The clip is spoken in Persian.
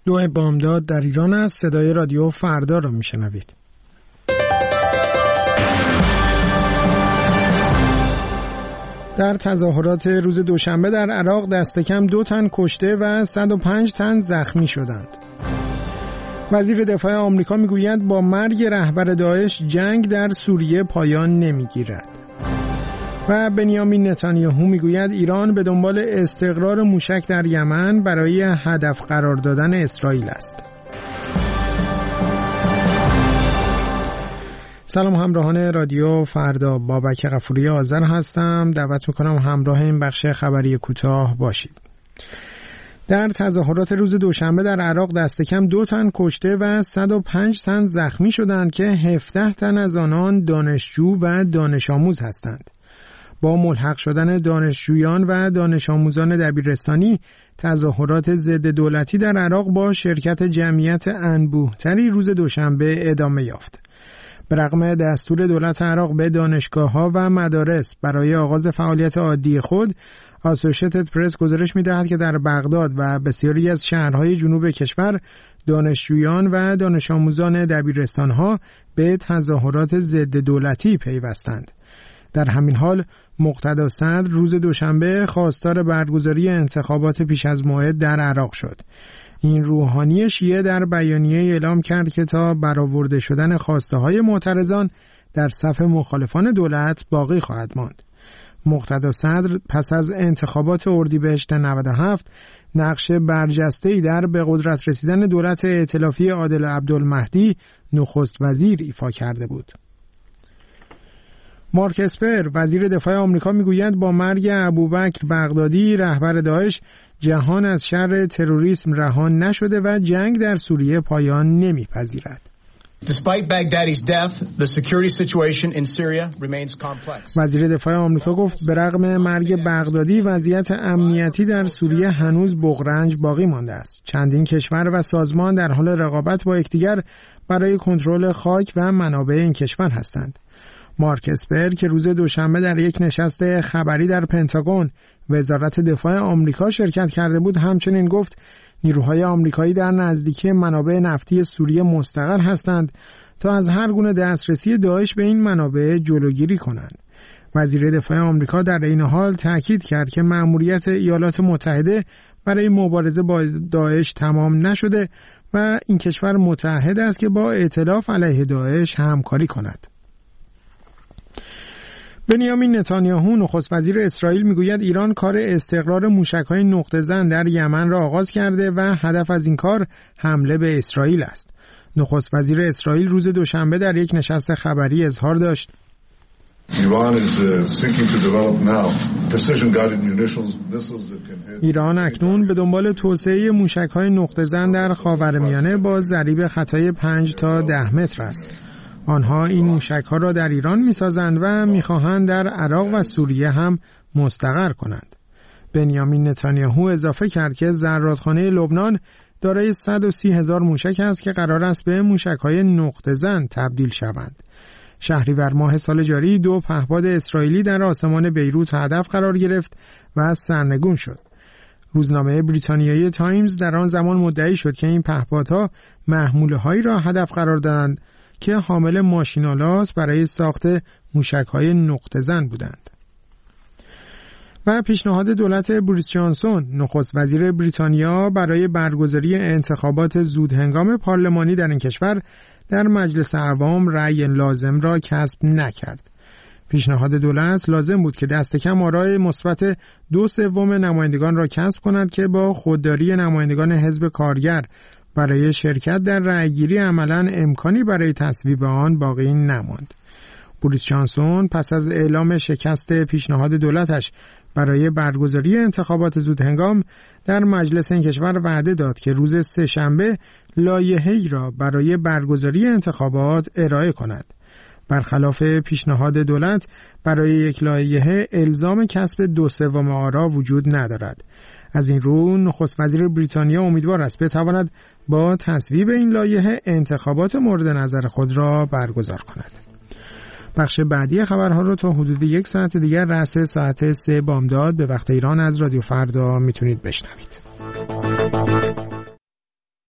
2 بامداد در ایران است. صدای رادیو فردا را میشنوید. در تظاهرات روز دوشنبه در عراق دست کم 2 تن کشته و 105 تن زخمی شدند. وزیر دفاع آمریکا میگوید با مرگ رهبر داعش جنگ در سوریه پایان نمیگیرد. و بنیامین نتانیاهو میگوید ایران به دنبال استقرار موشک در یمن برای هدف قرار دادن اسرائیل است. سلام همراهان رادیو فردا، بابک غفوری آذر هستم. دعوت میکنم همراه این بخش خبری کوتاه باشید. در تظاهرات روز دوشنبه در عراق دست کم 2 تن کشته و 105 تن زخمی شدند که 17 تن از آنان دانشجو و دانش آموز هستند. با ملحق شدن دانشجویان و دانش آموزان دبیرستانی، تظاهرات ضد دولتی در عراق با شرکت جمعیت انبوه‌تری روز دوشنبه ادامه یافت. برغم دستور دولت عراق به دانشگاه‌ها و مدارس برای آغاز فعالیت عادی خود، آسوشیتد پرس گزارش می‌دهد که در بغداد و بسیاری از شهرهای جنوب کشور دانشجویان و دانش آموزان دبیرستان‌ها به تظاهرات ضد دولتی پیوستند. در همین حال مقتدا صدر روز دوشنبه خواستار برگزاری انتخابات پیش از موعد در عراق شد. این روحانی شیعه در بیانیه اعلام کرد که تا برآورده شدن خواسته‌های معترضان در صف مخالفان دولت باقی خواهد ماند. مقتدا صدر پس از انتخابات اردیبهشت 97 نقش برجسته‌ای در به قدرت رسیدن دولت ائتلافی عادل عبدالمهدی نخست وزیر ایفا کرده بود. مارک اسپر وزیر دفاع آمریکا میگوید با مرگ ابوبکر بغدادی رهبر داعش جهان از شر تروریسم رها نشده و جنگ در سوریه پایان نمیپذیرد. Despite Baghdadi's death, the security situation in Syria remains complex. وزیر دفاع آمریکا گفت به رغم مرگ بغدادی وضعیت امنیتی در سوریه هنوز بغرنج باقی مانده است. چندین کشور و سازمان در حال رقابت با یکدیگر برای کنترل خاک و منابع این کشور هستند. مارک اسپر که روز دوشنبه در یک نشست خبری در پنتاگون وزارت دفاع آمریکا شرکت کرده بود، همچنین گفت نیروهای آمریکایی در نزدیکی منابع نفتی سوریه مستقر هستند تا از هر گونه دسترسی داعش به این منابع جلوگیری کنند. وزیر دفاع آمریکا در این حال تاکید کرد که مأموریت ایالات متحده برای مبارزه با داعش تمام نشده و این کشور متحد است که با ائتلاف علیه داعش همکاری کند. بنیامین نتانیاهو نخست وزیر اسرائیل میگوید ایران کار استقرار موشک‌های نقطه زن در یمن را آغاز کرده و هدف از این کار حمله به اسرائیل است. نخست وزیر اسرائیل روز دوشنبه در یک نشست خبری اظهار داشت ایران اکنون به دنبال توسعه موشک‌های نقطه زن در خاورمیانه با ضریب خطای 5 تا 10 متر است. آنها این موشک‌ها را در ایران می‌سازند و می‌خواهند در عراق و سوریه هم مستقر کنند. بنیامین نتانیاهو اضافه کرد که زرادخانه لبنان دارای 130,000 موشک است که قرار است به موشک‌های نقطه زن تبدیل شوند. شهریور ماه سال جاری 2 پهپاد اسرائیلی در آسمان بیروت هدف قرار گرفت و سرنگون شد. روزنامه بریتانیایی تایمز در آن زمان مدعی شد که این پهپادها محموله‌هایی را هدف قرار دادند که حامل ماشین‌آلات برای ساخت موشک‌های نقطه زن بودند. و پیشنهاد دولت بوریس جانسون نخست وزیر بریتانیا برای برگزاری انتخابات زودهنگام پارلمانی در این کشور در مجلس عوام رأی لازم را کسب نکرد. پیشنهاد دولت لازم بود که دست کم آرای مثبت 2/3 نمایندگان را کسب کند که با خودداری نمایندگان حزب کارگر برای شرکت در رأیگیری عملاً امکانی برای تصویب آن باقی نماند. بوریس جانسون پس از اعلام شکست پیشنهاد دولتش برای برگزاری انتخابات زودهنگام در مجلس این کشور وعده داد که روز سه‌شنبه لایحه‌ای را برای برگزاری انتخابات ارائه کند. برخلاف پیشنهاد دولت برای یک لایحه الزام کسب 2/3 آرا وجود ندارد. از این رو نخست وزیر بریتانیا امیدوار است بتواند با تصویب این لایحه انتخابات مورد نظر خود را برگزار کند. بخش بعدی خبرها رو تا حدود 1 ساعت دیگر رأس ساعت 3 بامداد به وقت ایران از رادیو فردا میتونید بشنوید.